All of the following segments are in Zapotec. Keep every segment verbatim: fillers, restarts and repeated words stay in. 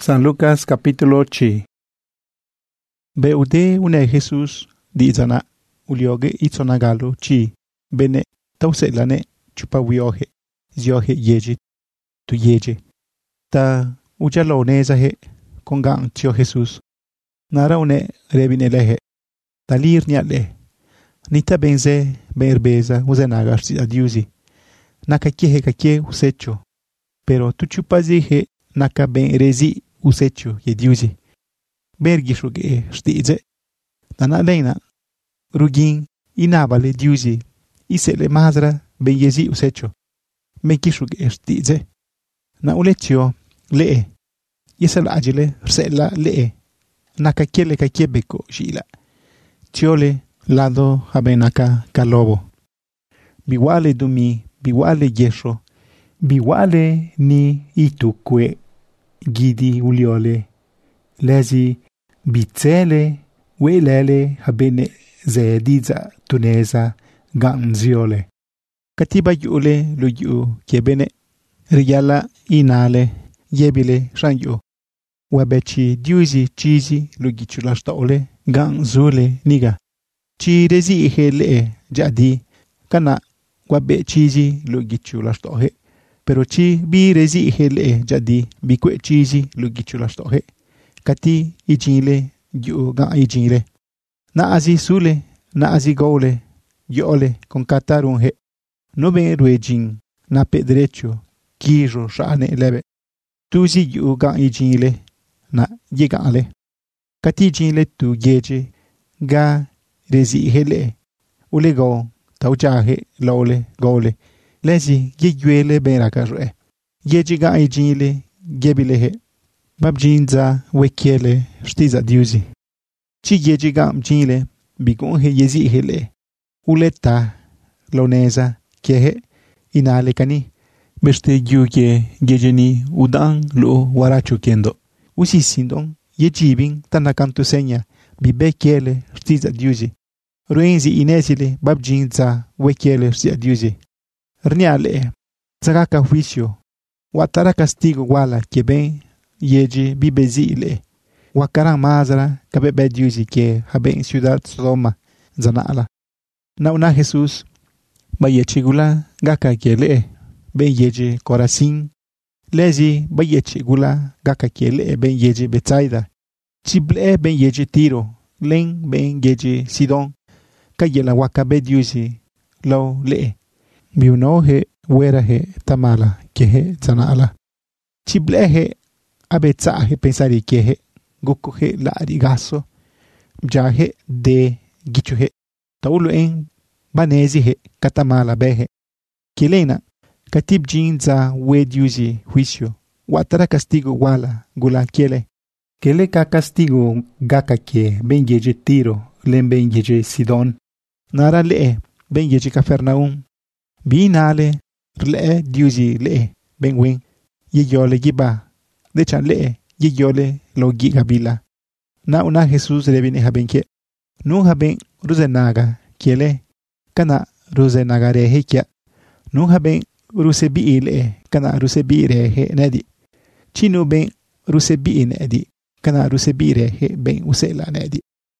San Lucas capítulo ocho. Beude une Jesus di zana ulioge itzonagalo chi bene tauselane chupawiohe ziohe yeji tu yeje ta ujaloneza he kongang tio Jesus nara une rebinelehe talir niale nita benze berbeza uzenaga adiusi naka kiehe kake usecho pero tu chupazihe naka ben rezi usecho yediusi bergishuge stize tana leina rugin inabale diusi isele mazra ben yezi usecho mekishuge stize na uletio lee yesel agile rsela lee naka kiele ka kiebeko shila tiole lado habenaka kalobo biwale dumi biwale yesho biwale ni itukwe gidi uliole lezi bitzele welele habene zediza tuneza ganziole katiba yule luyu kebene riyala inale yebile shanyo wabechi diuzi chizi lugichulashtaole ganzule niga chi rezi hele jadi kana wabe chizi lugichulashtohe pero chi bi rezi hele jadi bikwe chizi lugichulashtohe kati ijinle yu ga ijinle na azi sule na azi gole yole con katarun he no ben ruejin na pe derecho kijo shane lebe tuzi yu ga ijinle na yegale kati ijinle tu yeje ga rezi hele ulego taujahe lole gole lezi yeyuele berakare yeje ga ijinle gebilehe babjinza wekiele shtiza diuzi chi yeji gam jinle bigonhe yezi hele uleta loneza kehe inale kani beste yuge gejeni udan lo warachu kendo usi sindon yejibin tanakantu senya bibekiele shtiza diuzi ruenzi inesile babjinza wekiele shtiza diuzi rniale zagaka juicio watara castigo wala keben yeji bibezile wakaran mazra kabebe diuzi ke haben ciudad Sodoma zanala na una Jesus bayechigula gaka kele ben yeji Corazin lezi bayechigula gaka kele ben yeji Betsaida chible ben yeji Tiro len ben yeji Sidon kayela wakabe diuzi lo le biunohe werahe tamala kehe zanala chiblehe abetsahe pensari kehe gokohe la rigaso jahe de gichuhe taulo en banezihe katamala behe kelena katib jinza wediuzi juicio watara castigo wala gula kele kele ka castigo gaka ke ben yeje Tiro len ben yeje Sidon nara le ben yeje Capernaum binale le diuzi le ben wen yeyole giba de chanle yeyole lo gigabila na una Jesus rebine habenke nu haben ruzenaga kiele kana ruzenaga rehe kya nu haben rusebi ile kana rusebi rehe nedi chinu ben rusebi nedi kana rusebi rehe ben usela nedi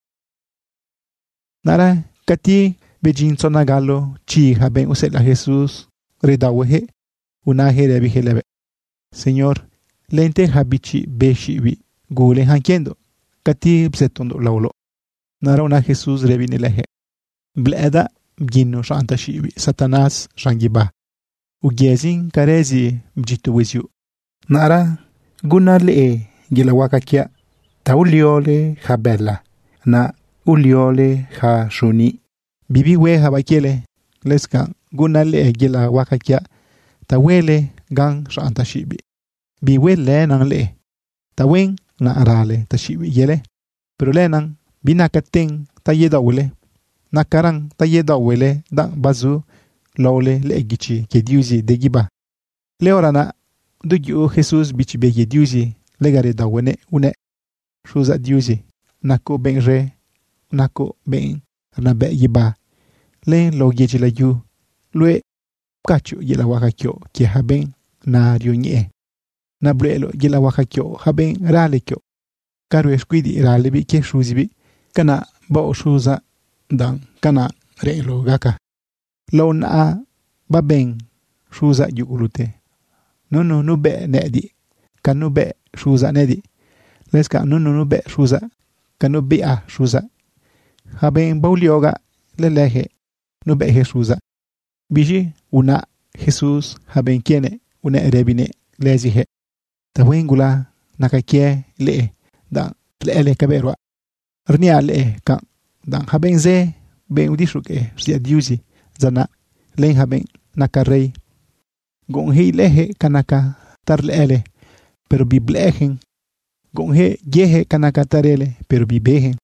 nara kati bejin sonagalo chi haben usela Jesus redawehe una herebi helebe Señor lente habichi beshibi gule hankiendo kati bsetondo laulo nara una Jesus rebine lehe bleda bginno shanta shibi Satanas shangiba ugezin karezi mjitu wizyu nara guna le gila wakakia tauliole habella na uliole ha shuni bibi we habakiele leska guna le gila wakakia tawele gang shanta shibi biwe le nang le tawen na arale tashibi yele pero le nang binakaten tayedawle nakarang tayedawle da bazu lole le gichi ke diuzi de giba le orana du Jesus bichi be diuzi le gare dawne une shuza diuzi nako benre nako ben na be giba le lo gichi la yu lue kachu yela wakakyo ke haben na ryonye na blelo gila wakakyo haben rale kyo karu esquidi rale bi ke shuzi bi kana ba shuza dan kana relo gaka lo na ba ben shuza yugulute no no no be nedi kanu be shuza nedi leska no no no be shuza kanu be a shuza haben baulioga lelehe no be he shuza biji una Jesus haben kiene una erebine lezi he tawengula nakakie le dan le le kaberwa rnia le ka dan haben ze ben udishuke sia diusi zana len haben nakarei gon he lehe kanaka tar le pero biblehen gon he yehe kanaka tarele pero bibehen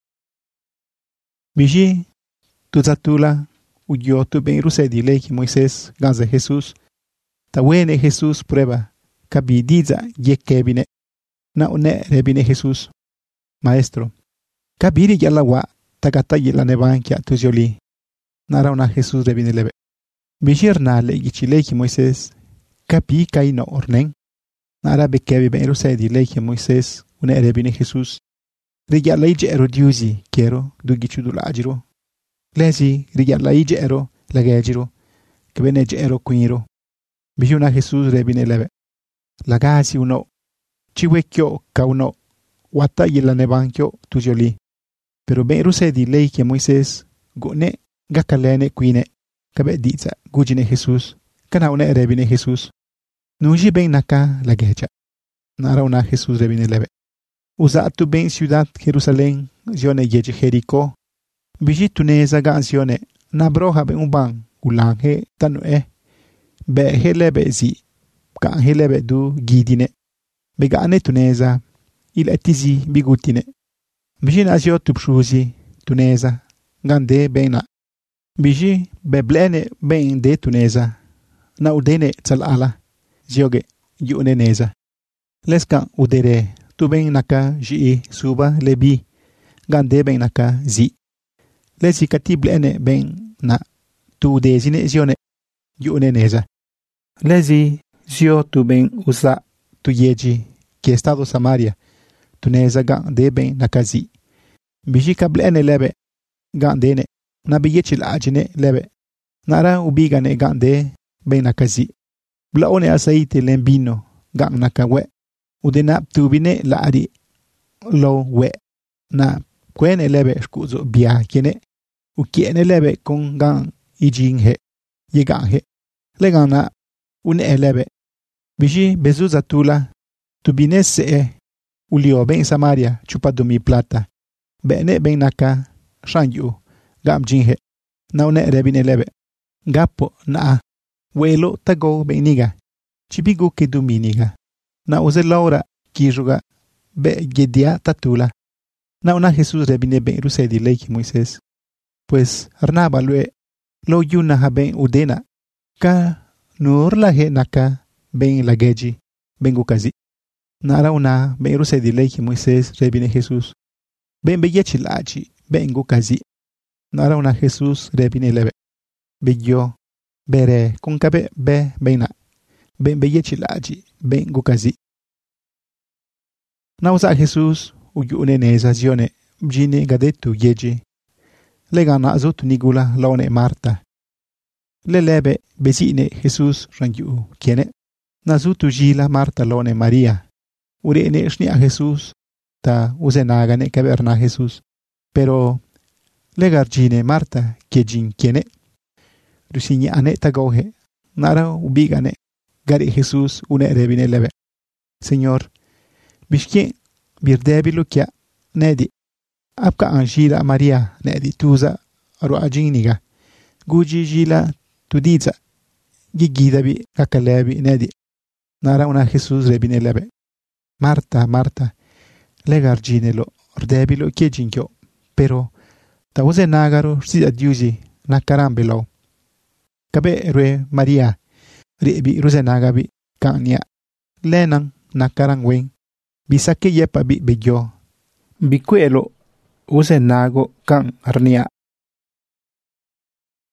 biji tuzatula uyo tu ben rusedi leki Moisés ganza Jesus tawene Jesus prueba kabidiza yekebine na une rebine Jesus maestro kabiri yalawa takata yela nebankia tuzoli nara una Jesus rebine lebe bishirna le gichileki Moisés kapi kaino ornen nara bekebi ben rusedi leki Moisés une rebine Jesus rigala ijero diusi kero dugichudula ajiro lesi rigala ijero lagejiro kebene jero kuiro bijuna Jesus rebine lebe lagasi uno chiwekyo kauno wata yela nebankyo tujoli pero ben rusedi leki Moisés gone gakalene kuine kabe diza gujine Jesus kana una rebine Jesus nuji ben naka lageja nara una Jesus rebine lebe usa tu ben ciudad Jerusalén zione yeje Jericó biji tuneza gansione na broha ben uban ulange tanu e be helebe zi kan helebe du gidine be gane tuneza il etizi bigutine biji nazio tupshuzi tuneza gande bena biji beblene ben de tuneza na udene tsalala zioge yuneneza leska udere tu ben naka ji suba lebi gande ben naka zi lesi katiblene ben na tu dezine zione yuneneza lesi zio tu ben usa tu yeji que estado Samaria tuneza gande ben naka zi biji kablene lebe gandene na biyechil ajine lebe nara ubigane gande ben naka zi blaone aceite lembino gang naka we udena tubine la ari lo we na kwene lebe skuzo bia kene ukiene lebe con gang ijinghe yeganghe legana une lebe biji bezuza tula tubinese e ulio ben Samaria chupadomi plata bene ben naka shanyu gam jinghe na une rebine lebe gapo na welo tago beniga chibigu ke duminiga na uze laura kijuga be gedia tatula na una Jesus rebine ben rusedi leki Moisés pues arnaba lue lo yuna haben udena ka nur la he naka ben lageji bengu kazi nara una ben rusedi leki Moisés rebine Jesus ben beyechil aji bengu kazi nara una Jesus rebine lebe beyo bere kunkabe be beina ben beyechil aji bengu kazi na usa Jesus uyune neza zione bjine gadetu yeji legana azut nigula laone Marta lelebe bezine Jesus rangiu kiene nazutu jila Marta laone Maria urene shni a Jesus ta uzenagane kaberna Jesus pero legarjine Marta kejin kiene rusiñi ane tagohe nara ubigane gari Jesus une rebine lebe Señor bishke birdebilu kya nedi abka anjila Maria nedi tuza aro ajiniga guji jila tudiza gigida bi kakalebi nedi nara una Jesus rebine lebe Marta Marta legarjinelo rdebilo kyejinkyo pero tawuze nagaro sida diusi nakarambelo kabe rue Maria rebi ruze nagabi kanya lenang nakarangwen bisake yepa bi bejo bikuelo uze nago kan arnia